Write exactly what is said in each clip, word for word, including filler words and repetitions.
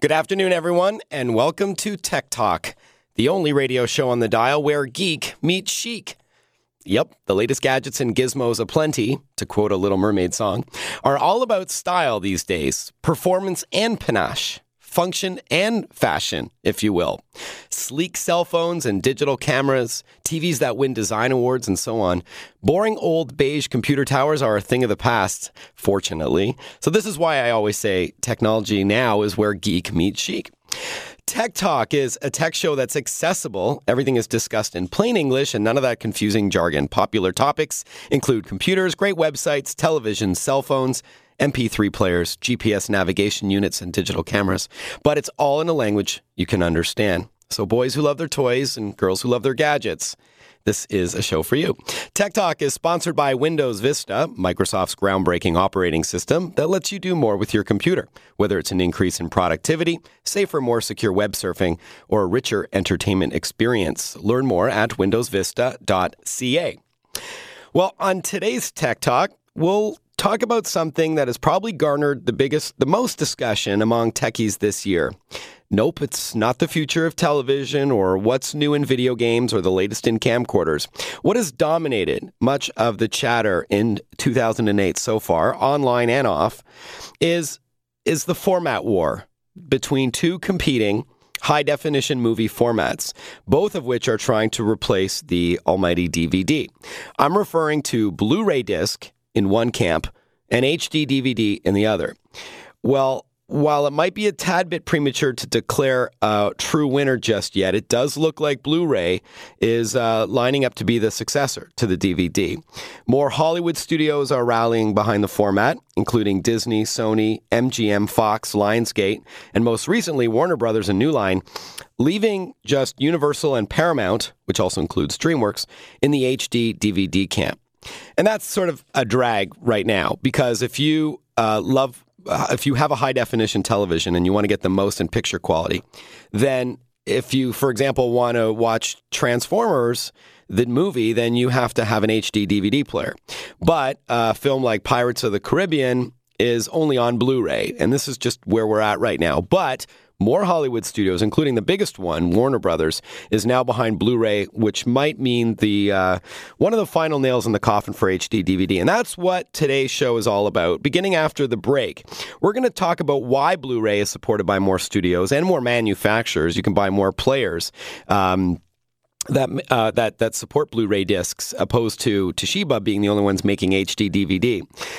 Good afternoon, everyone, and welcome to Tech Talk, the only radio show on the dial where geek meets chic. Yep, the latest gadgets and gizmos aplenty, to quote a Little Mermaid song, are all about style these days, performance and panache, function and fashion, if you will. Sleek cell phones and digital cameras, T Vs that win design awards, and so on. Boring old beige computer towers are a thing of the past, fortunately. So this is why I always say technology now is where geek meets chic. Tech Talk is a tech show that's accessible. Everything is discussed in plain English and none of that confusing jargon. Popular topics include computers, great websites, television, cell phones, M P three players, G P S navigation units, and digital cameras. But it's all in a language you can understand. So boys who love their toys and girls who love their gadgets, this is a show for you. Tech Talk is sponsored by Windows Vista, Microsoft's groundbreaking operating system that lets you do more with your computer, whether it's an increase in productivity, safer, more secure web surfing, or a richer entertainment experience. Learn more at windows vista dot c a. Well, on today's Tech Talk, we'll talk about something that has probably garnered the biggest, the most discussion among techies this year. Nope, it's not the future of television or what's new in video games or the latest in camcorders. What has dominated much of the chatter in two thousand eight so far, online and off, is, is the format war between two competing high-definition movie formats, both of which are trying to replace the almighty D V D. I'm referring to Blu-ray disc in one camp and H D D V D in the other. Well, while it might be a tad bit premature to declare a true winner just yet, it does look like Blu-ray is uh, lining up to be the successor to the D V D. More Hollywood studios are rallying behind the format, including Disney, Sony, M G M, Fox, Lionsgate, and most recently Warner Brothers and New Line, leaving just Universal and Paramount, which also includes DreamWorks, in the H D D V D camp. And that's sort of a drag right now, because if you uh, love Uh, if you have a high-definition television and you want to get the most in picture quality, then if you, for example, want to watch Transformers, the movie, then you have to have an H D D V D player. But a film like Pirates of the Caribbean is only on Blu-ray, and this is just where we're at right now. But more Hollywood studios, including the biggest one, Warner Brothers, is now behind Blu-ray, which might mean the uh, one of the final nails in the coffin for H D D V D. And that's what today's show is all about. Beginning after the break, we're going to talk about why Blu-ray is supported by more studios and more manufacturers. You can buy more players Um That uh, that that support Blu-ray discs, opposed to Toshiba being the only ones making H D D V D.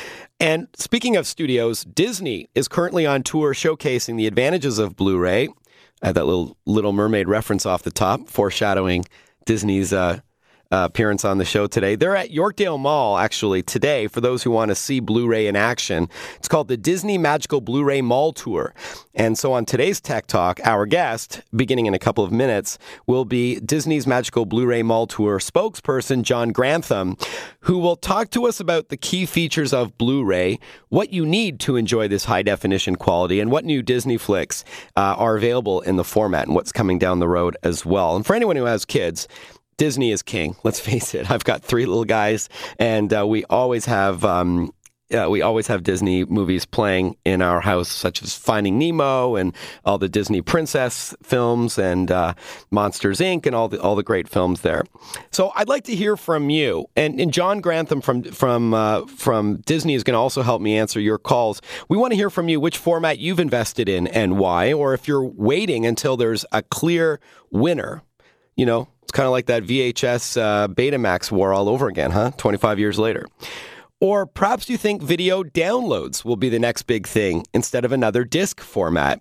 And speaking of studios, Disney is currently on tour showcasing the advantages of Blu-ray. I had that little Little Mermaid reference off the top, foreshadowing Disney's uh, uh, appearance on the show today. They're at Yorkdale Mall, actually, today, for those who want to see Blu-ray in action. It's called the Disney Magical Blu-ray Mall Tour. And so on today's Tech Talk, our guest, beginning in a couple of minutes, will be Disney's Magical Blu-ray Mall Tour spokesperson, John Grantham, who will talk to us about the key features of Blu-ray, what you need to enjoy this high-definition quality, and what new Disney flicks uh, are available in the format and what's coming down the road as well. And for anyone who has kids, Disney is king. Let's face it. I've got three little guys, and uh, we always have um, uh, we always have Disney movies playing in our house, such as Finding Nemo and all the Disney princess films and uh, Monsters Incorporated and all the all the great films there. So I'd like to hear from you, and, and John Grantham from from uh, from Disney is going to also help me answer your calls. We want to hear from you which format you've invested in and why, or if you're waiting until there's a clear winner. You know, it's kind of like that V H S uh, Betamax war all over again, huh? twenty-five years later. Or perhaps you think video downloads will be the next big thing instead of another disc format.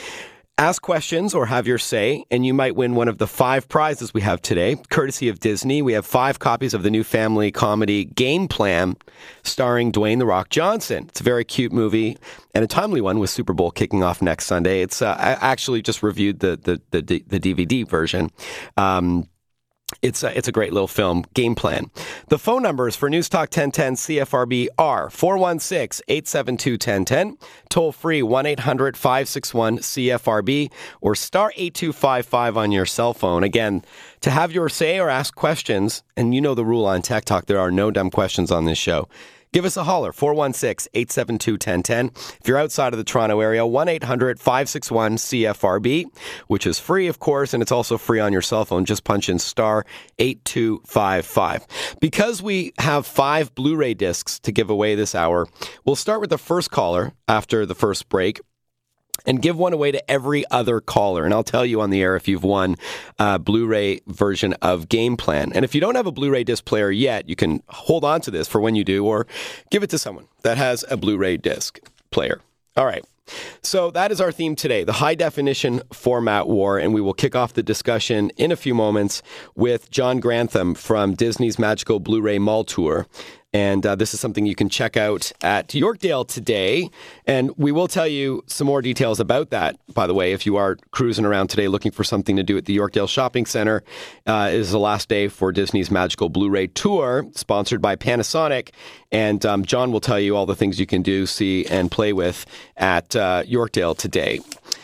Ask questions or have your say, and you might win one of the five prizes we have today, courtesy of Disney. We have five copies of the new family comedy Game Plan, starring Dwayne "The Rock" Johnson. It's a very cute movie and a timely one with Super Bowl kicking off next Sunday. It's uh, I actually just reviewed the the the, the D V D version. Um, It's a, it's a great little film, Game Plan. The phone numbers for News Talk ten ten C F R B are four one six, eight seven two, one zero one zero, toll free one eight hundred, five six one, C F R B, or star eight two five five on your cell phone. Again, to have your say or ask questions, and you know the rule on Tech Talk, there are no dumb questions on this show. Give us a holler, four one six, eight seven two, one zero one zero. If you're outside of the Toronto area, one eight hundred, five six one, C F R B, which is free, of course, and it's also free on your cell phone. Just punch in star eight two five five. Because we have five Blu-ray discs to give away this hour, we'll start with the first caller after the first break and give one away to every other caller. And I'll tell you on the air if you've won a Blu-ray version of Game Plan. And if you don't have a Blu-ray disc player yet, you can hold on to this for when you do, or give it to someone that has a Blu-ray disc player. All right. So that is our theme today, the high definition format war, and we will kick off the discussion in a few moments with John Grantham from Disney's Magical Blu-ray Mall Tour. And uh, this is something you can check out at Yorkdale today. And we will tell you some more details about that, by the way, if you are cruising around today looking for something to do at the Yorkdale Shopping Center. Uh, it is the last day for Disney's Magical Blu-ray Tour, sponsored by Panasonic. And um, John will tell you all the things you can do, see, and play with at uh, Yorkdale today.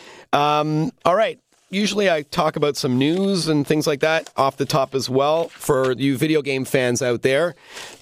Um, all right. Usually I talk about some news and things like that off the top as well for you video game fans out there.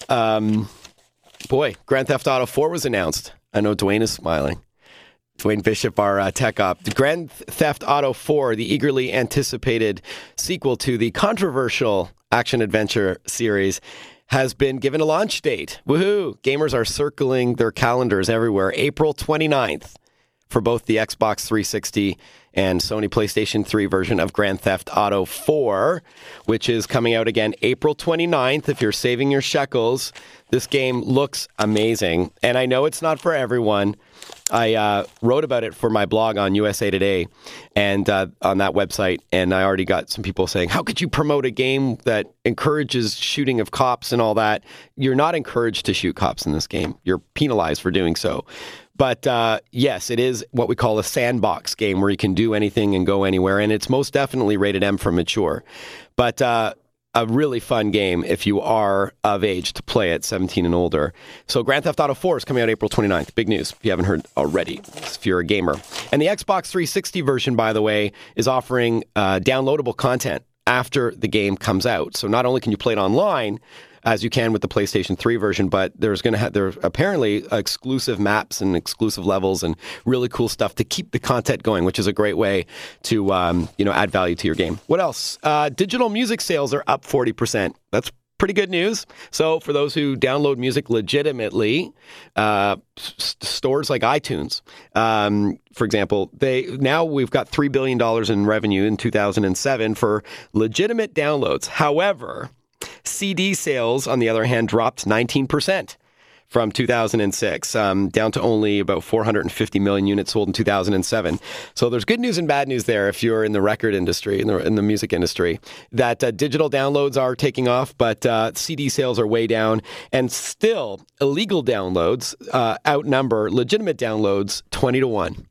Um, boy, Grand Theft Auto four was announced. I know Dwayne is smiling. Dwayne Bishop, our uh, tech op. The Grand Theft Auto four, the eagerly anticipated sequel to the controversial action-adventure series, has been given a launch date. Woohoo! Gamers are circling their calendars everywhere. April twenty-ninth for both the Xbox three sixty and Sony PlayStation three version of Grand Theft Auto four, which is coming out again April twenty-ninth. If you're saving your shekels, this game looks amazing. And I know it's not for everyone. I uh, wrote about it for my blog on U S A Today and uh, on that website, and I already got some people saying, how could you promote a game that encourages shooting of cops and all that? You're not encouraged to shoot cops in this game. You're penalized for doing so. But uh, yes, it is what we call a sandbox game where you can do anything and go anywhere. And it's most definitely rated M for mature. But uh, a really fun game if you are of age to play it, seventeen and older. So Grand Theft Auto four is coming out April twenty-ninth. Big news if you haven't heard already, if you're a gamer. And the Xbox three sixty version, by the way, is offering uh, downloadable content after the game comes out. So not only can you play it online, as you can with the PlayStation three version, but there's going to have there are apparently exclusive maps and exclusive levels and really cool stuff to keep the content going, which is a great way to um, you know add value to your game. What else? Uh, digital music sales are up forty percent. That's pretty good news. So for those who download music legitimately, uh, s- stores like iTunes, um, for example, they now we've got three billion dollars in revenue in two thousand seven for legitimate downloads. However, C D sales, on the other hand, dropped nineteen percent from two thousand six, um, down to only about four hundred fifty million units sold in two thousand seven. So there's good news and bad news there if you're in the record industry, in the, in the music industry, that uh, digital downloads are taking off, but uh, C D sales are way down. And still, illegal downloads uh, outnumber legitimate downloads twenty to one.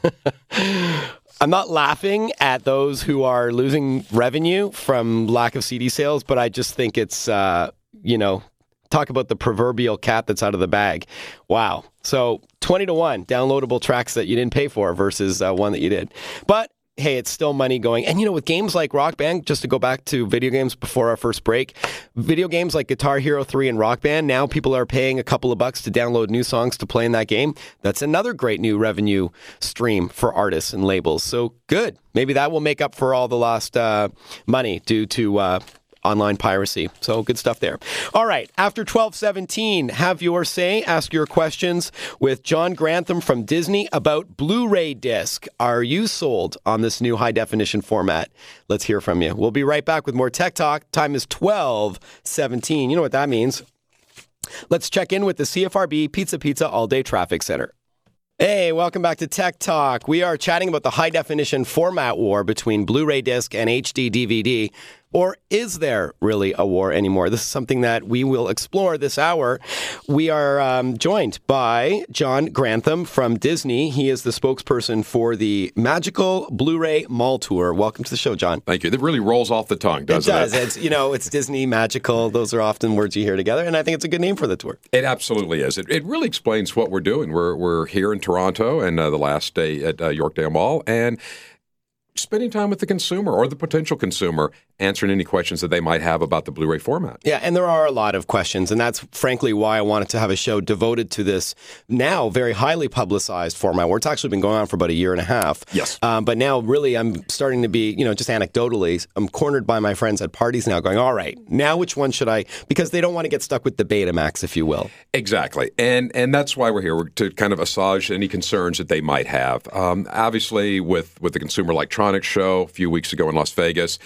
I'm not laughing at those who are losing revenue from lack of C D sales, but I just think it's, uh, you know, talk about the proverbial cat that's out of the bag. Wow. So twenty to one downloadable tracks that you didn't pay for versus uh, one that you did. But hey, it's still money going. And, you know, with games like Rock Band, just to go back to video games before our first break, video games like Guitar Hero three and Rock Band, now people are paying a couple of bucks to download new songs to play in that game. That's another great new revenue stream for artists and labels. So good. Maybe that will make up for all the lost uh, money due to uh, online piracy. So good stuff there. All right. After twelve seventeen, have your say. Ask your questions with John Grantham from Disney about Blu-ray disc. Are you sold on this new high definition format? Let's hear from you. We'll be right back with more Tech Talk. Time is twelve seventeen. You know what that means. Let's check in with the C F R B Pizza Pizza All Day Traffic Center. Hey, welcome back to Tech Talk. We are chatting about the high definition format war between Blu-ray disc and H D D V D. Or is there really a war anymore? This is something that we will explore this hour. We are um, joined by John Grantham from Disney. He is the spokesperson for the Magical Blu-ray Mall Tour. Welcome to the show, John. Thank you. It really rolls off the tongue, doesn't it? Does. It? It's, you know, it's Disney Magical. Those are often words you hear together, and I think it's a good name for the tour. It absolutely is. It, it really explains what we're doing. We're we're here in Toronto, and uh, the last day at uh, Yorkdale Mall, and spending time with the consumer or the potential consumer answering any questions that they might have about the Blu-ray format. Yeah, and there are a lot of questions, and that's frankly why I wanted to have a show devoted to this now very highly publicized format, where it's actually been going on for about a year and a half. Yes. Um, but now really I'm starting to be, you know, just anecdotally, I'm cornered by my friends at parties now going, all right, now which one should I, because they don't want to get stuck with the Betamax, if you will. Exactly. And and that's why we're here, we're to kind of assuage any concerns that they might have. Um, obviously, with, with the Consumer Electronics Show a few weeks ago in Las Vegas,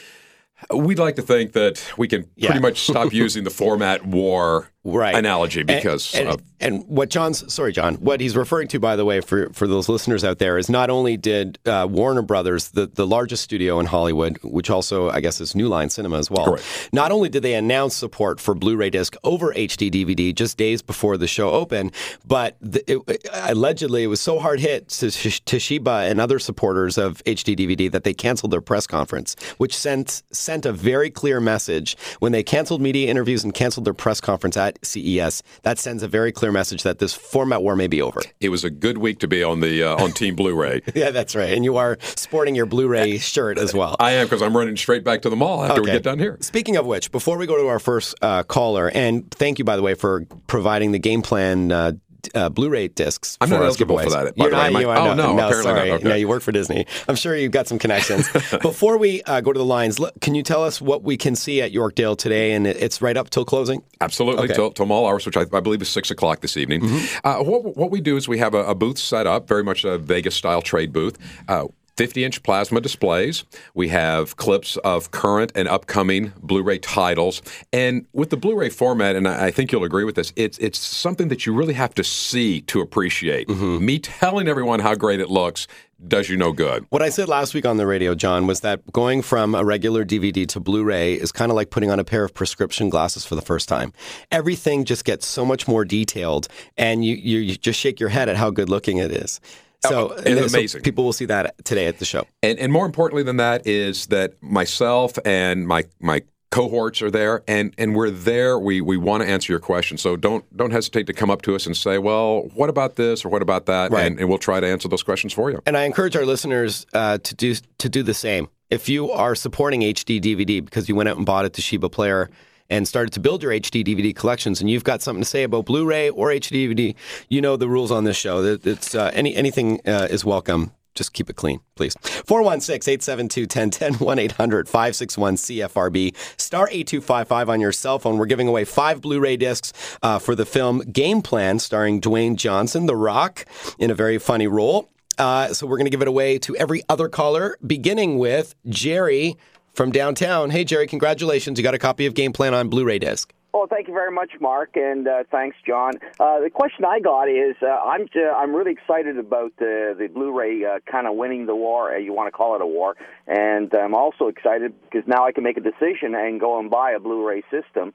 we'd like to think that we can Yeah. pretty much stop using the format war Right. analogy because and, and, of and what John's sorry John what he's referring to, by the way, for for those listeners out there, is not only did uh, Warner Brothers, the the largest studio in Hollywood, which also I guess is New Line Cinema as well, Correct. not only did they announce support for Blu-ray disc over H D D V D just days before the show opened, but the, it, allegedly it was so hard hit to Toshiba and other supporters of H D D V D that they canceled their press conference, which sent sent a very clear message when they canceled media interviews and canceled their press conference at C E S. That sends a very clear message that this format war may be over. it was a good week to be on the uh, on Team Blu-ray. Yeah, that's right. And you are sporting your Blu-ray shirt as well. I am, because I'm running straight back to the mall after we Okay. get done here. Speaking of which, before we go to our first uh, caller, and thank you, by the way, for providing the Game Plan uh, uh, Blu-ray discs. I'm for not our eligible giveaways. for that, by You're the way. not, Am I- you are oh, not. no, apparently sorry. not. Okay. No, you work for Disney. I'm sure you've got some connections. Before we uh, go to the lines, look, can you tell us what we can see at Yorkdale today? And it- it's right up till closing? Absolutely, Okay. till, till mall hours, which I, I believe is six o'clock this evening. Mm-hmm. Uh, what, what we do is we have a, a booth set up, very much a Vegas-style trade booth. Uh, fifty-inch plasma displays. We have clips of current and upcoming Blu-ray titles. And with the Blu-ray format, and I I think you'll agree with this, it's it's something that you really have to see to appreciate. Mm-hmm. Me telling everyone how great it looks does you no good. What I said last week on the radio, John, was that going from a regular D V D to Blu-ray is kind of like putting on a pair of prescription glasses for the first time. Everything just gets so much more detailed, and you, you, you just shake your head at how good looking it is. So, Oh, it's so amazing. people will see that today at the show. And, and more importantly than that is that myself and my my cohorts are there, and, and we're there. We we want to answer your questions. So don't don't hesitate to come up to us and say, well, what about this or what about that? Right. And, and we'll try to answer those questions for you. And I encourage our listeners uh, to do to do the same. If you are supporting H D D V D because you went out and bought a Toshiba player and started to build your H D D V D collections, and you've got something to say about Blu-ray or H D D V D, you know the rules on this show. That It's uh, any anything uh, is welcome. Just keep it clean, please. four one six, eight seven two, one zero one zero, one eight hundred, five six one, C F R B, star eight two five five on your cell phone. We're giving away five Blu-ray discs uh, for the film Game Plan, starring Dwayne Johnson, The Rock, in a very funny role. Uh, so we're going to give it away to every other caller, beginning with Jerry from downtown. Hey, Jerry, congratulations. You got a copy of Game Plan on Blu-ray disc. Oh, thank you very much, Mark, and uh, thanks, John. Uh, the question I got is, uh, I'm uh, I'm really excited about the the Blu-ray uh, kind of winning the war. Uh, you want to call it a war, and I'm also excited because now I can make a decision and go and buy a Blu-ray system,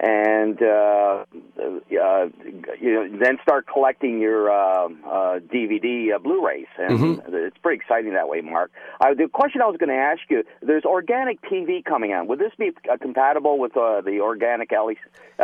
and uh, uh, you know, then start collecting your uh, uh, D V D uh, Blu-rays, and mm-hmm. it's pretty exciting that way, Mark. Uh, the question I was going to ask you: there's organic T V coming on. Would this be uh, compatible with uh, the organic L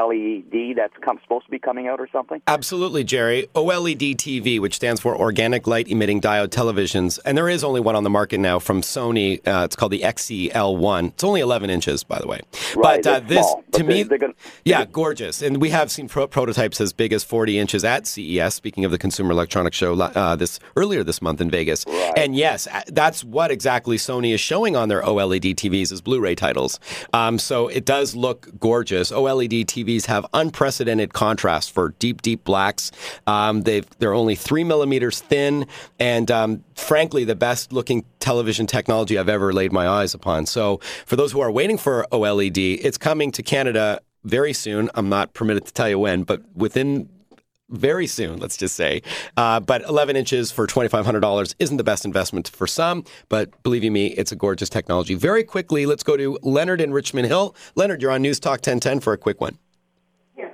E D that's come, supposed to be coming out or something? Absolutely, Jerry. O L E D T V, which stands for Organic Light Emitting Diode Televisions, and there is only one on the market now from Sony. Uh, it's called the X E L one. It's only eleven inches, by the way. Right, but uh, this, small, to but me, they're gonna, yeah, gorgeous. And we have seen pro- prototypes as big as forty inches at C E S. Speaking of the Consumer Electronics Show uh, this earlier this month in Vegas, right. And yes, that's what exactly Sony is showing on their O L E D T Vs as Blu-ray titles. Um, so it does look gorgeous. O L E D T Vs have unprecedented contrast for deep, deep blacks. Um, they've, they're only three millimeters thin, and um, frankly, the best looking television technology I've ever laid my eyes upon. So for those who are waiting for O L E D, it's coming to Canada very soon. I'm not permitted to tell you when, but within very soon, let's just say. Uh, but eleven inches for twenty-five hundred dollars isn't the best investment for some, but believe you me, it's a gorgeous technology. Very quickly, let's go to Leonard in Richmond Hill. Leonard, you're on News Talk ten ten for a quick one. Yes.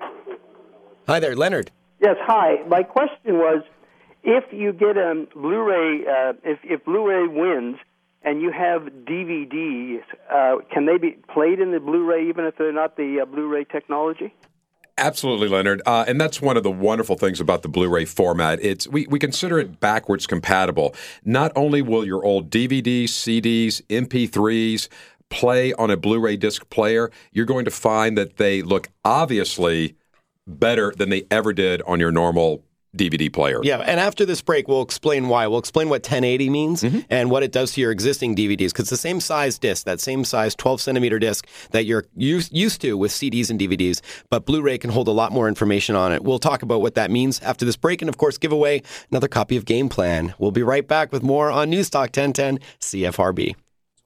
Hi there, Leonard. Yes, hi. My question was, if you get a Blu-ray, uh, if, if Blu-ray wins and you have D V Ds, uh, can they be played in the Blu-ray even if they're not the uh, Blu-ray technology? Absolutely, Leonard. Uh, and that's one of the wonderful things about the Blu-ray format. It's we, we consider it backwards compatible. Not only will your old D V Ds, C Ds, M P threes, play on a Blu-ray disc player, you're going to find that they look obviously better than they ever did on your normal D V D player. Yeah, and after this break, we'll explain why. We'll explain what ten eighty means mm-hmm. and what it does to your existing D V Ds, because the same size disc, that same size twelve centimeter disc that you're used, used to with C Ds and D V Ds, but Blu-ray can hold a lot more information on it. We'll talk about what that means after this break and, of course, give away another copy of Game Plan. We'll be right back with more on Newstalk ten ten C F R B.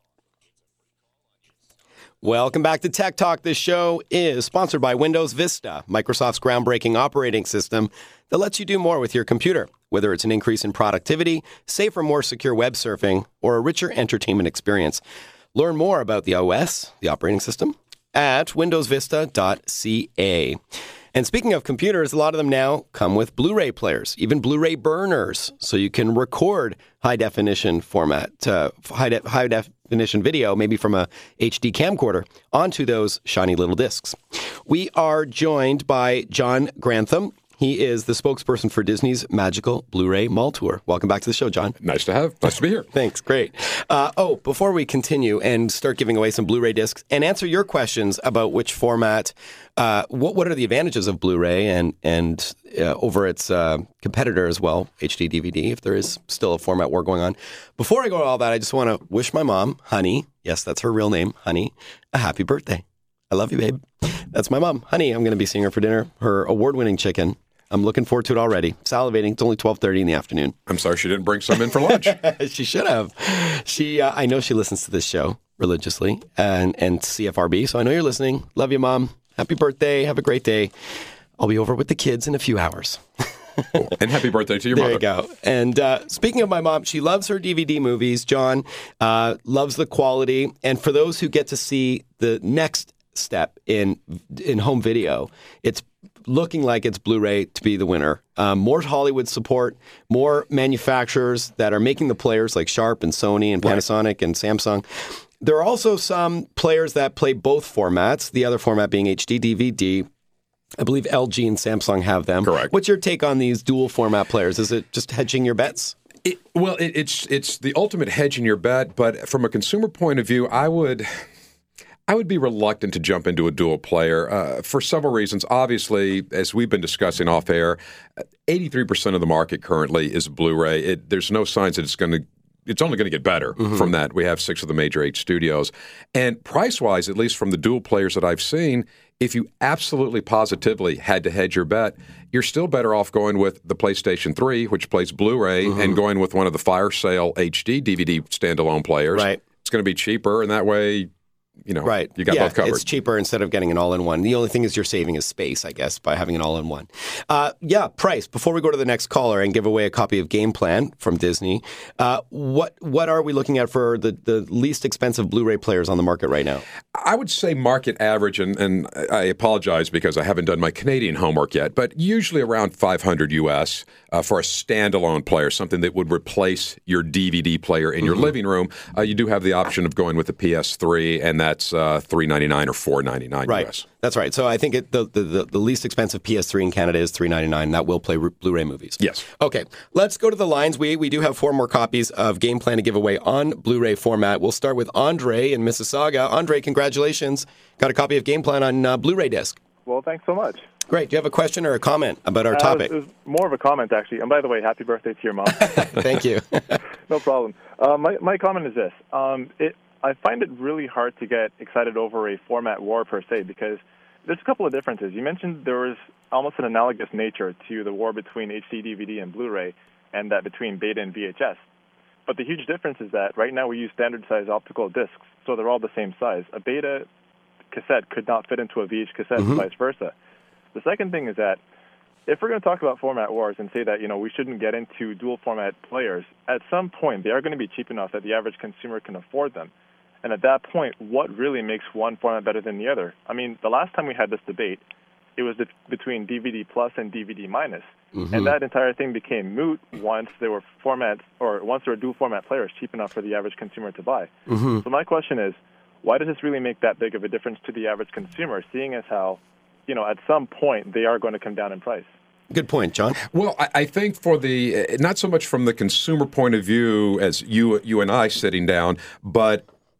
Welcome back to Tech Talk. This show is sponsored by Windows Vista, Microsoft's groundbreaking operating system that lets you do more with your computer, whether it's an increase in productivity, safer, more secure web surfing, or a richer entertainment experience. Learn more about the O S, the operating system, at windows vista dot c a. And speaking of computers, a lot of them now come with Blu-ray players, even Blu-ray burners, so you can record high-definition format, uh, high de- high-definition video, maybe from a H D camcorder, onto those shiny little discs. We are joined by John Grantham. He is the spokesperson for Disney's Magical Blu-ray Mall Tour. Welcome back to the show, John. Nice to have. Nice to be here. Thanks. Great. Uh, oh, before we continue and start giving away some Blu-ray discs and answer your questions about which format, uh, what what are the advantages of Blu-ray and and uh, over its uh, competitor as well, H D D V D, if there is still a format war going on. Before I go to all that, I just want to wish my mom, Honey, yes, that's her real name, Honey, a happy birthday. I love you, babe. That's my mom, Honey. I'm going to be seeing her for dinner. Her award-winning chicken. I'm looking forward to it already. Salivating. It's only twelve thirty in the afternoon. I'm sorry she didn't bring some in for lunch. She should have. She, uh, I know she listens to this show religiously and, and C F R B, so I know you're listening. Love you, Mom. Happy birthday. Have a great day. I'll be over with the kids in a few hours. Cool. And happy birthday to your there mother. There you go. And uh, speaking of my mom, she loves her D V D movies. John uh, loves the quality. And for those who get to see the next step in in home video, it's looking like it's Blu-ray to be the winner. Um, more Hollywood support, more manufacturers that are making the players like Sharp and Sony and Panasonic right. and Samsung. There are also some players that play both formats, the other format being H D D V D. I believe L G and Samsung have them. Correct. What's your take on these dual format players? Is it just hedging your bets? It, well, it, it's it's the ultimate hedge in your bet, but from a consumer point of view, I would... I would be reluctant to jump into a dual player uh, for several reasons. Obviously, as we've been discussing off air, eighty-three percent of the market currently is Blu-ray. It, there's no signs that it's going to It's only going to get better mm-hmm. from that. We have six of the major eight studios. And price-wise, at least from the dual players that I've seen, if you absolutely positively had to hedge your bet, you're still better off going with the PlayStation three, which plays Blu-ray, mm-hmm. and going with one of the fire sale H D D V D standalone players. Right. It's going to be cheaper, and that way... You know, right. you got yeah, both covered. It's cheaper instead of getting an all-in-one. The only thing is you're saving is space, I guess, by having an all-in-one. Uh, yeah, price. Before we go to the next caller and give away a copy of Game Plan from Disney, uh, what what are we looking at for the, the least expensive Blu-ray players on the market right now? I would say market average, and, and I apologize because I haven't done my Canadian homework yet, but usually around five hundred U S uh, for a standalone player, something that would replace your D V D player in mm-hmm. your living room. Uh, you do have the option of going with the P S three, and that That's uh, three ninety-nine or four ninety-nine right. U S. That's right. So I think it, the, the the least expensive P S three in Canada is three ninety-nine. That will play Blu-ray movies. Yes. Okay. Let's go to the lines. We we do have four more copies of Game Plan to give away on Blu-ray format. We'll start with Andre in Mississauga. Andre, congratulations. Got a copy of Game Plan on uh, Blu-ray disc. Well, thanks so much. Great. Do you have a question or a comment about our uh, topic? It was more of a comment, actually. And by the way, happy birthday to your mom. Thank you. No problem. Uh, my, my comment is this. Um, it I find it really hard to get excited over a format war per se because there's a couple of differences. You mentioned there was almost an analogous nature to the war between H D D V D and Blu-ray and that between Beta and V H S. But the huge difference is that right now we use standard-size optical discs, so they're all the same size. A Beta cassette could not fit into a V H cassette mm-hmm. and vice versa. The second thing is that if we're going to talk about format wars and say that, you know, we shouldn't get into dual-format players, at some point they are going to be cheap enough that the average consumer can afford them. And at that point, what really makes one format better than the other? I mean, the last time we had this debate, it was the, between D V D plus and D V D minus. Mm-hmm. And that entire thing became moot once there were formats, or once there were dual format players cheap enough for the average consumer to buy. Mm-hmm. So my question is, why does this really make that big of a difference to the average consumer, seeing as how, you know, at some point they are going to come down in price? Good point, John. Well, I, I think for the, not so much from the consumer point of view as you you and I sitting down, but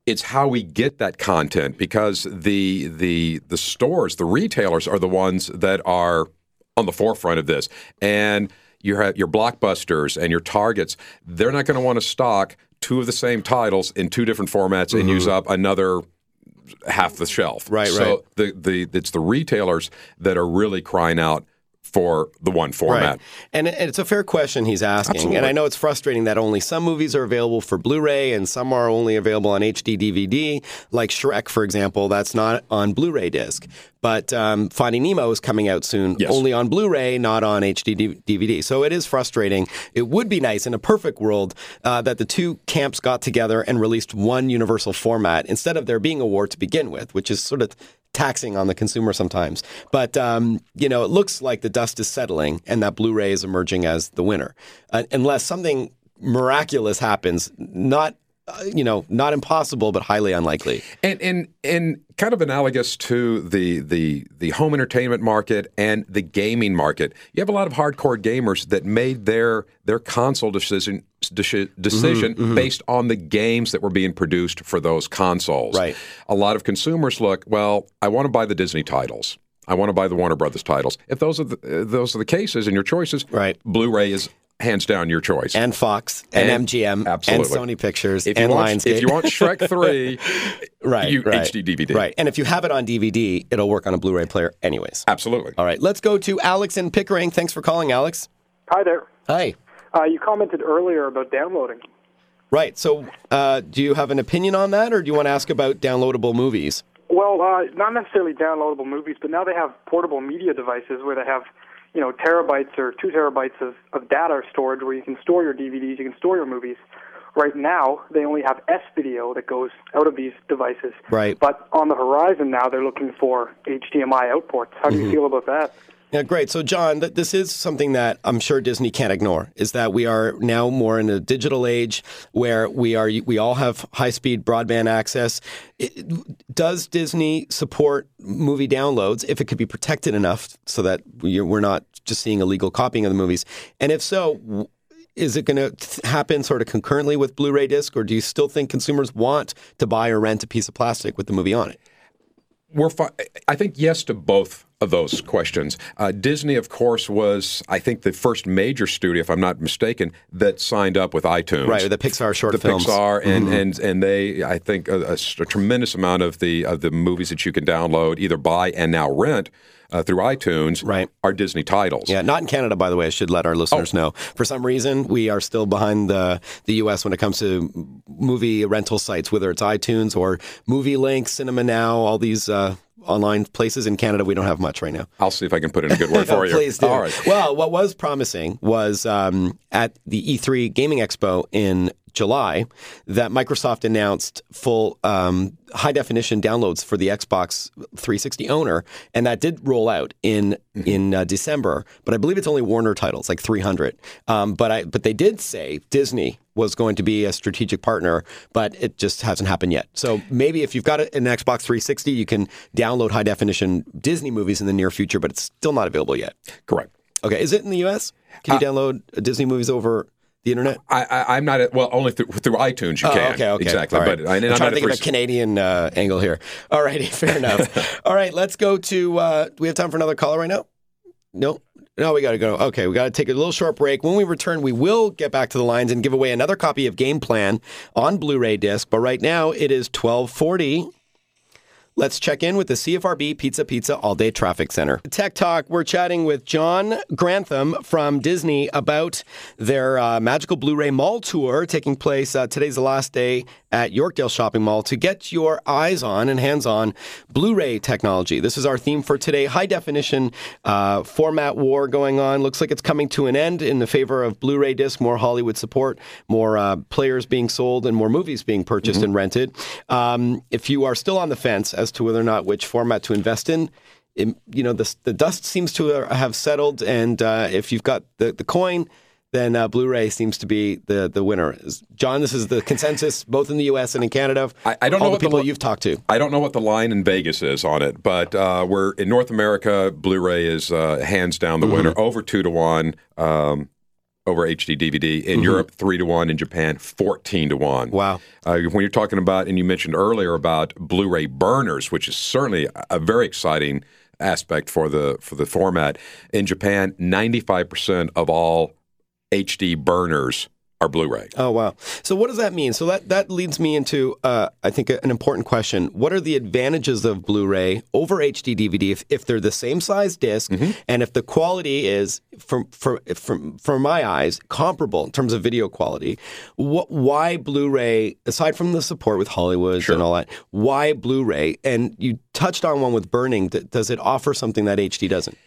it's how we get that content, because the the the stores, the retailers are the ones that are on the forefront of this. And you have your Blockbusters and your Targets, they're not going to want to stock two of the same titles in two different formats mm-hmm. and use up another half the shelf. Right, so right. the, the it's the retailers that are really crying out for the one format. Right. And it's a fair question he's asking. Absolutely. And I know it's frustrating that only some movies are available for Blu-ray and some are only available on H D D V D, like Shrek, for example. That's not on Blu-ray disc. But um, Finding Nemo is coming out soon, yes. only on Blu-ray, not on H D D V D. So it is frustrating. It would be nice in a perfect world uh, that the two camps got together and released one universal format instead of there being a war to begin with, which is sort of taxing on the consumer sometimes. But, um, you know, it looks like the dust is settling and that Blu-ray is emerging as the winner. Uh, unless something miraculous happens, not, uh, you know, not impossible, but highly unlikely. And, and, and kind of analogous to the, the, the home entertainment market and the gaming market, you have a lot of hardcore gamers that made their, their console decision decision mm-hmm, mm-hmm. based on the games that were being produced for those consoles. Right. A lot of consumers look, well, I want to buy the Disney titles. I want to buy the Warner Brothers titles. If those are the, uh, those are the cases and your choices, right. Blu-ray is hands down your choice. And Fox and, and M G M absolutely. and Sony Pictures if and want, Lionsgate. If you want Shrek three, right, you right, H D D V D. Right. And if you have it on D V D, it'll work on a Blu-ray player anyways. Absolutely. All right. Let's go to Alex in Pickering. Thanks for calling, Alex. Hi there. Hi. Uh, you commented earlier about downloading. Right. So uh, do you have an opinion on that, or do you want to ask about downloadable movies? Well, uh, not necessarily downloadable movies, but now they have portable media devices where they have, you know, terabytes or two terabytes of, of data storage where you can store your D V Ds, you can store your movies. Right now, they only have S-video that goes out of these devices. Right. But on the horizon now, they're looking for H D M I outports. How do you mm-hmm. feel about that? Yeah, great. So, John, th- this is something that I'm sure Disney can't ignore, is that we are now more in a digital age where we are we all have high-speed broadband access. It, does Disney support movie downloads if it could be protected enough so that we're not just seeing illegal copying of the movies? And if so, is it going to happen sort of concurrently with Blu-ray disc, or do you still think consumers want to buy or rent a piece of plastic with the movie on it? We're fi- I think yes to both of those questions. Uh, Disney, of course, was, I think, the first major studio, if I'm not mistaken, that signed up with iTunes. Right, the Pixar short the films. The Pixar, and, mm-hmm. and and they, I think, a, a, a tremendous amount of the of the movies that you can download, either buy and now rent uh, through iTunes, right. are Disney titles. Yeah, not in Canada, by the way. I should let our listeners oh. know. For some reason, we are still behind the the U S when it comes to movie rental sites, whether it's iTunes or Movie Link, Cinema Now, all these Uh, online places. In Canada, we don't have much right now. I'll see if I can put in a good word for you. Please do. All right. Well, what was promising was um, at the E three Gaming Expo in July that Microsoft announced full um, high-definition downloads for the Xbox three sixty owner, and that did roll out in mm-hmm. in uh, December. But I believe it's only Warner titles, like three hundred. Um, but I but they did say Disney was going to be a strategic partner, but it just hasn't happened yet. So maybe if you've got an Xbox three sixty, you can download high-definition Disney movies in the near future, but it's still not available yet. Correct. Okay. Is it in the U S? Can you uh, download Disney movies over the internet? I, I, I'm not, at, well, only through, through iTunes you oh, can. Okay, okay. Exactly. Right. But I, I'm, I'm trying not to think of a Canadian uh, angle here. All righty, fair enough. All right, let's go to, uh, do we have time for another caller right now? No? No, we got to go. Okay, we got to take a little short break. When we return, we will get back to the lines and give away another copy of Game Plan on Blu-ray disc. But right now, it is twelve forty. Let's check in with the C F R B Pizza Pizza All-Day Traffic Center. Tech Talk, we're chatting with John Grantham from Disney about their uh, Magical Blu-ray Mall Tour taking place. Uh, today's the last day at Yorkdale Shopping Mall to get your eyes on and hands on Blu-ray technology. This is our theme for today. High-definition uh, format war going on. Looks like it's coming to an end in the favor of Blu-ray disc, more Hollywood support, more uh, players being sold, and more movies being purchased mm-hmm. and rented. Um, if you are still on the fence as to whether or not which format to invest in, it, you know, the, the dust seems to have settled, and uh, if you've got the, the coin, then uh, Blu-ray seems to be the, the winner. John, this is the consensus both in the U S and in Canada. I, I don't all know the what people the, you've talked to. I don't know what the line in Vegas is on it, but uh, we're in North America. Blu-ray is uh, hands down the mm-hmm. winner, over two to one. Um, over H D D V D. In Mm-hmm. Europe, three to one. In Japan, fourteen to one. Wow. Uh, when you're talking about, and you mentioned earlier about Blu-ray burners, which is certainly a very exciting aspect for the for the format. In Japan, ninety-five percent of all H D burners are Blu-ray. Oh, wow. So what does that mean? So that, that leads me into, uh, I think, an important question. What are the advantages of Blu-ray over H D D V D if, if they're the same size disc Mm-hmm. and if the quality is, from, from, from, from my eyes, comparable in terms of video quality? What, why Blu-ray, aside from the support with Hollywood Sure. and all that, why Blu-ray? And you touched on one with burning. D- does it offer something that H D doesn't?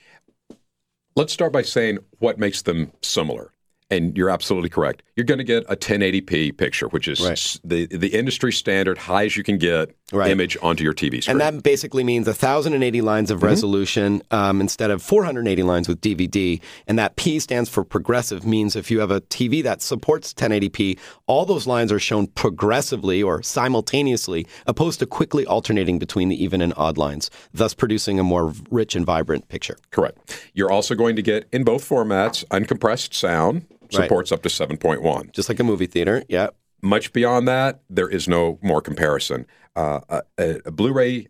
Let's start by saying what makes them similar. And you're absolutely correct. You're going to get a ten eighty p picture, which is Right. s- the the industry standard, high as you can get Right. image onto your T V screen. And that basically means one thousand eighty lines of Mm-hmm. resolution um, instead of four hundred eighty lines with D V D. And that P stands for progressive, means if you have a T V that supports ten eighty p, all those lines are shown progressively or simultaneously, opposed to quickly alternating between the even and odd lines, thus producing a more rich and vibrant picture. Correct. You're also going to get, in both formats, uncompressed sound, Right. supports up to seven point one. Just like a movie theater. Yeah. Much beyond that, there is no more comparison. Uh, a, a Blu-ray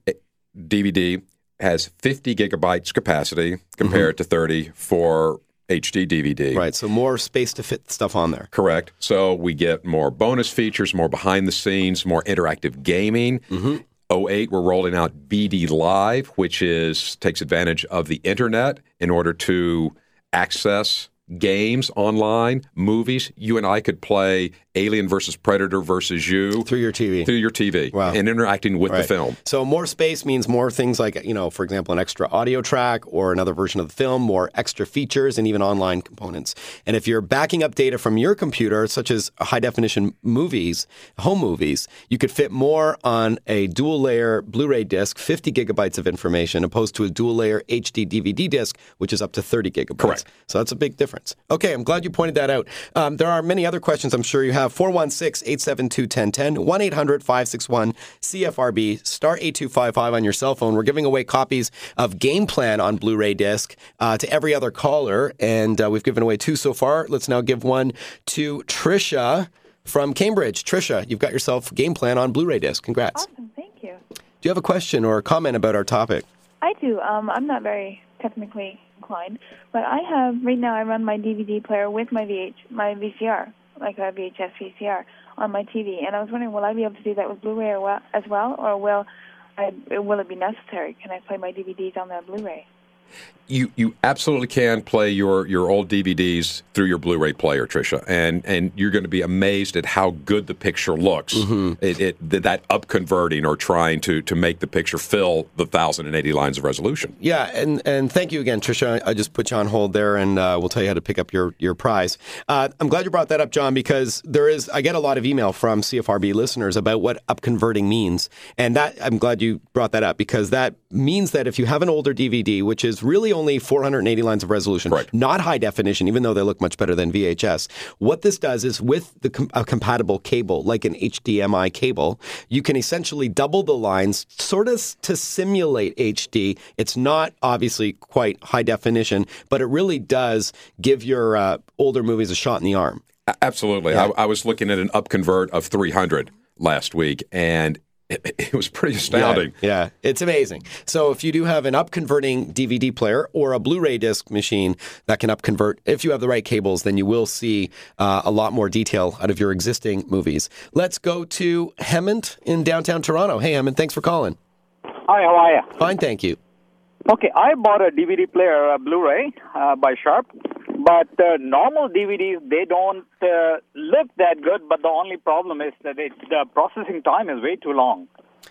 D V D has fifty gigabytes capacity compared to thirty for H D D V D. Right. So more space to fit stuff on there. Correct. So we get more bonus features, more behind the scenes, more interactive gaming. Mm-hmm. oh eight, we're rolling out B D Live, which is takes advantage of the internet in order to access games online, movies. You and I could play Alien versus Predator versus you Through your T V. through your T V Wow. and interacting with the Right. film. So more space means more things like, you know, for example, an extra audio track or another version of the film, more extra features, and even online components. And if you're backing up data from your computer, such as high definition movies, home movies, you could fit more on a dual layer Blu-ray disc, fifty gigabytes of information, opposed to a dual layer H D D V D disc, which is up to thirty gigabytes. Correct. So that's a big difference. Okay, I'm glad you pointed that out. Um, there are many other questions I'm sure you have. four one six, eight seven two, one zero one zero, one eight hundred, five six one, C F R B, star eight two five five on your cell phone. We're giving away copies of Game Plan on Blu-ray disc uh, to every other caller, and uh, we've given away two so far. Let's now give one to Trisha from Cambridge. Trisha, you've got yourself Game Plan on Blu-ray disc. Congrats. Awesome, thank you. Do you have a question or a comment about our topic? I do. Um, I'm not very technically inclined, but I have right now. I run my D V D player with my V H, my V C R, like a V H S V C R, on my T V, and I was wondering, will I be able to do that with Blu-ray or well, as well, or will I, will it be necessary? Can I play my D V Ds on the Blu-ray? You you absolutely can play your, your old D V Ds through your Blu-ray player, Tricia, and and you're going to be amazed at how good the picture looks. Mm-hmm. It, it that upconverting or trying to to make the picture fill the one thousand eighty lines of resolution. Yeah, and, and thank you again, Trisha. I, I just put you on hold there, and uh, we'll tell you how to pick up your, your prize. Uh, I'm glad you brought that up, John, because there is I get a lot of email from C F R B listeners about what upconverting means, and that I'm glad you brought that up, because that means that if you have an older D V D, which is really only four hundred eighty lines of resolution, Right. not high definition, even though they look much better than V H S, what this does is with the com- a compatible cable, like an H D M I cable, you can essentially double the lines, sort of to simulate H D. It's not obviously quite high definition, but it really does give your uh, older movies a shot in the arm. A- Absolutely. Yeah. I, I was looking at an upconvert of three hundred last week, and it, it was pretty astounding. Yeah, yeah, it's amazing. So if you do have an upconverting D V D player or a Blu-ray disc machine that can upconvert, if you have the right cables, then you will see uh, a lot more detail out of your existing movies. Let's go to Hemant in downtown Toronto. Hey, Hemant, thanks for calling. Hi, how are you? Fine, thank you. Okay, I bought a D V D player, a Blu-ray uh, by Sharp, but uh, normal D V Ds, they don't uh, look that good, but the only problem is that it, the processing time is way too long.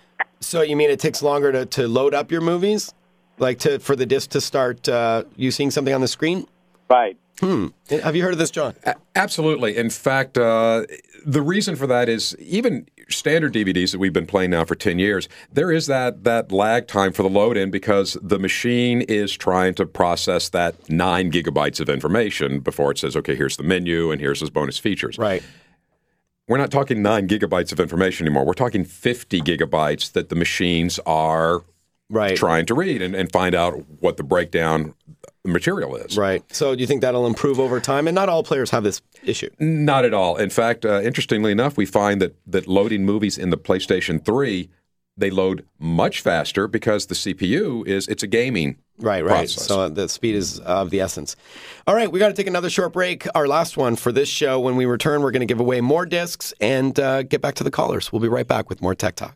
So you mean it takes longer to, to load up your movies? Like to for the disc to start uh, you seeing something on the screen? Right. Hmm. Have you heard of this, John? A- Absolutely. In fact, uh, the reason for that is even standard D V Ds that we've been playing now for ten years, there is that that lag time for the load in because the machine is trying to process that nine gigabytes of information before it says, okay, here's the menu and here's those bonus features. Right. We're not talking nine gigabytes of information anymore. We're talking fifty gigabytes that the machines are right. trying to read and, and find out what the breakdown material is. Right. So do you think that'll improve over time? And not all players have this issue. Not at all. In fact, uh, interestingly enough, we find that, that loading movies in the PlayStation three, they load much faster because the C P U is, it's a gaming Right, right. process. So the speed is of the essence. All right, we got to take another short break. Our last one for this show. When we return, we're going to give away more discs and uh, get back to the callers. We'll be right back with more Tech Talk.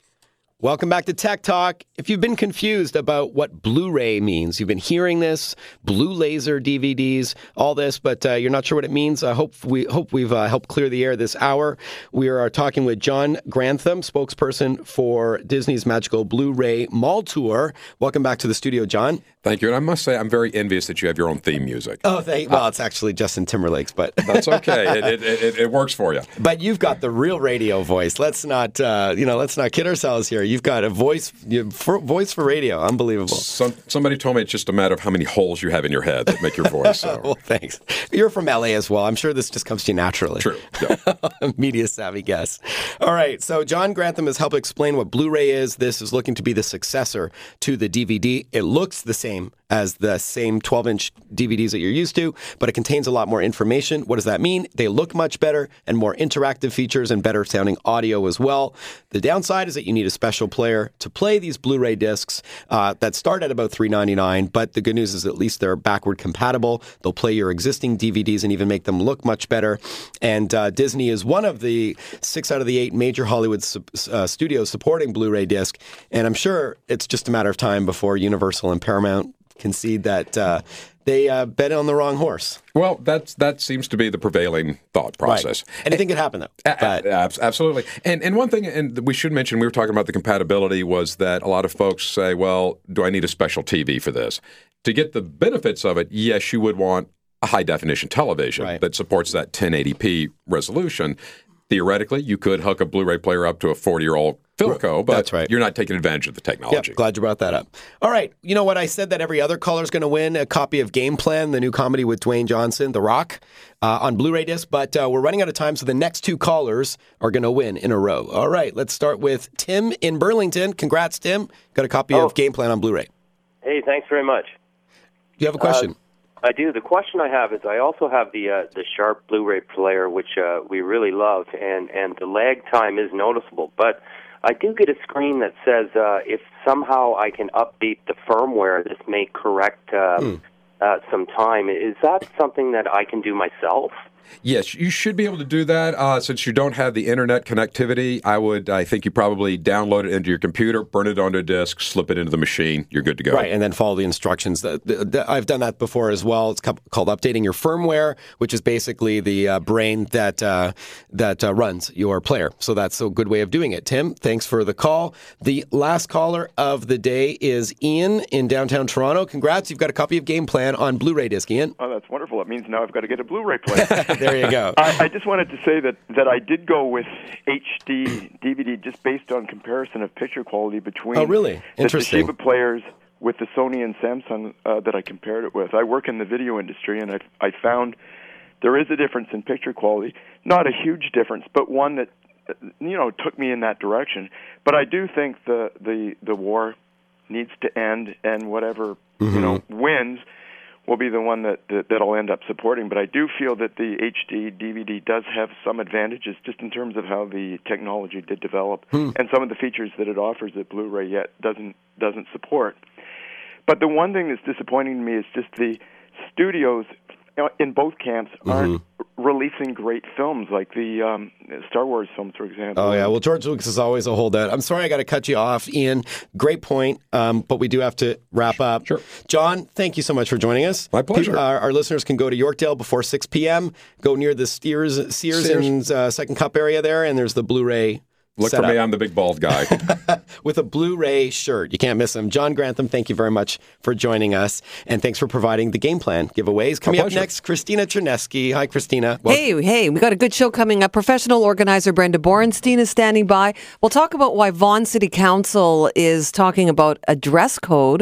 Welcome back to Tech Talk. If you've been confused about what Blu-ray means, you've been hearing this, Blue Laser D V Ds, all this, but uh, you're not sure what it means, I hope, we, hope we've uh, helped clear the air this hour. We are talking with John Grantham, spokesperson for Disney's Magical Blu-ray Mall Tour. Welcome back to the studio, John. Thank you. And I must say, I'm very envious that you have your own theme music. Oh, thank Well, it's actually Justin Timberlake's, but... That's okay. It, it, it, it works for you. But you've got the real radio voice. Let's not, uh, you know, let's not kid ourselves here. You've got a voice, you, for, voice for radio. Unbelievable. Some, somebody told me it's just a matter of how many holes you have in your head that make your voice. So. Well, thanks. You're from L A as well. I'm sure this just comes to you naturally. True. Yeah. Media savvy guess. All right. So John Grantham has helped explain what Blu-ray is. This is looking to be the successor to the D V D. It looks the same as the same twelve-inch D V Ds that you're used to, but it contains a lot more information. What does that mean? They look much better and more interactive features and better sounding audio as well. The downside is that you need a special player to play these Blu-ray discs uh, that start at about three ninety-nine, but the good news is at least they're backward compatible. They'll play your existing D V Ds and even make them look much better. And uh, Disney is one of the six out of the eight major Hollywood uh, studios supporting Blu-ray disc, and I'm sure it's just a matter of time before Universal and Paramount concede that uh, they uh, bet on the wrong horse. Well, that's that seems to be the prevailing thought process. Right. Anything could happen, though. But... A- a- absolutely. And and one thing, and we should mention, we were talking about the compatibility, was that a lot of folks say, well, do I need a special T V for this? To get the benefits of it, yes, you would want a high-definition television right. that supports that ten eighty p resolution. Theoretically, you could hook a Blu-ray player up to a forty-year-old Philco, but That's right. you're not taking advantage of the technology. Yep, glad you brought that up. All right. You know what? I said that every other caller is going to win a copy of Game Plan, the new comedy with Dwayne Johnson, The Rock, uh, on Blu-ray disc, but uh, we're running out of time, so the next two callers are going to win in a row. All right. Let's start with Tim in Burlington. Congrats, Tim. Got a copy oh. of Game Plan on Blu-ray. Hey, thanks very much. Do you have a question? Uh, I do. The question I have is I also have the uh, the Sharp Blu-ray player, which uh, we really love, and, and the lag time is noticeable, but I do get a screen that says uh, if somehow I can update the firmware, this may correct uh, hmm. uh, some time. Is that something that I can do myself? Yes, you should be able to do that. Uh, since you don't have the internet connectivity, I would, I think you probably download it into your computer, burn it onto a disk, slip it into the machine. You're good to go. Right, and then follow the instructions. The, the, the, I've done that before as well. It's called updating your firmware, which is basically the uh, brain that uh, that uh, runs your player. So that's a good way of doing it. Tim, thanks for the call. The last caller of the day is Ian in downtown Toronto. Congrats, you've got a copy of Game Plan on Blu-ray disc, Ian. Oh, that's wonderful. It means now I've got to get a Blu-ray player. There you go. I, I just wanted to say that, that I did go with H D D V D just based on comparison of picture quality between oh, really? Interesting. the Toshiba players with the Sony and Samsung uh, that I compared it with. I work in the video industry, and I, I found there is a difference in picture quality. Not a huge difference, but one that you know took me in that direction. But I do think the the, the war needs to end, and whatever mm-hmm. you know wins will be the one that, that, that I'll end up supporting. But I do feel that the H D D V D does have some advantages just in terms of how the technology did develop hmm. and some of the features that it offers that Blu-ray yet doesn't doesn't support. But the one thing that's disappointing to me is just the studios in both camps aren't mm-hmm. releasing great films like the um, Star Wars films, for example. Oh, yeah. Well, George Lucas is always a holdout. I'm sorry I got to cut you off, Ian. Great point, um, but we do have to wrap up. Sure. John, thank you so much for joining us. My pleasure. People, our, our listeners can go to Yorkdale before six p.m., go near the Sears, Sears, Sears. and uh, Second Cup area there, and there's the Blu-ray Look setup. for me, I'm the big bald guy. With a Blu-ray shirt. You can't miss him. John Grantham, thank you very much for joining us. And thanks for providing the Game Plan giveaways. Coming up next, Christina Chernesky. Hi, Christina. Well, hey, hey, we got a good show coming up. Professional organizer Brenda Borenstein is standing by. We'll talk about why Vaughan City Council is talking about a dress code.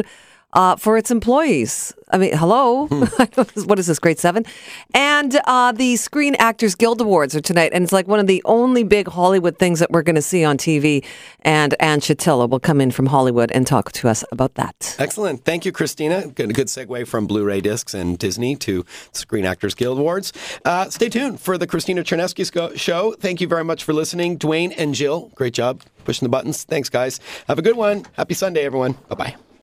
uh, for its employees. I mean, hello? What is this, grade seven? And uh, the Screen Actors Guild Awards are tonight, and it's like one of the only big Hollywood things that we're going to see on T V. And Ann Chatilla will come in from Hollywood and talk to us about that. Excellent. Thank you, Christina. Good, good segue from Blu-ray discs and Disney to Screen Actors Guild Awards. Uh, stay tuned for the Christina Chernesky Show. Thank you very much for listening. Dwayne and Jill, great job pushing the buttons. Thanks, guys. Have a good one. Happy Sunday, everyone. Bye-bye.